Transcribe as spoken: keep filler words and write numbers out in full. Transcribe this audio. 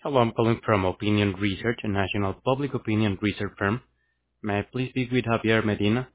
Hello, I'm calling from Opinion Research, a national public opinion research firm. May I please speak with Javier Medina?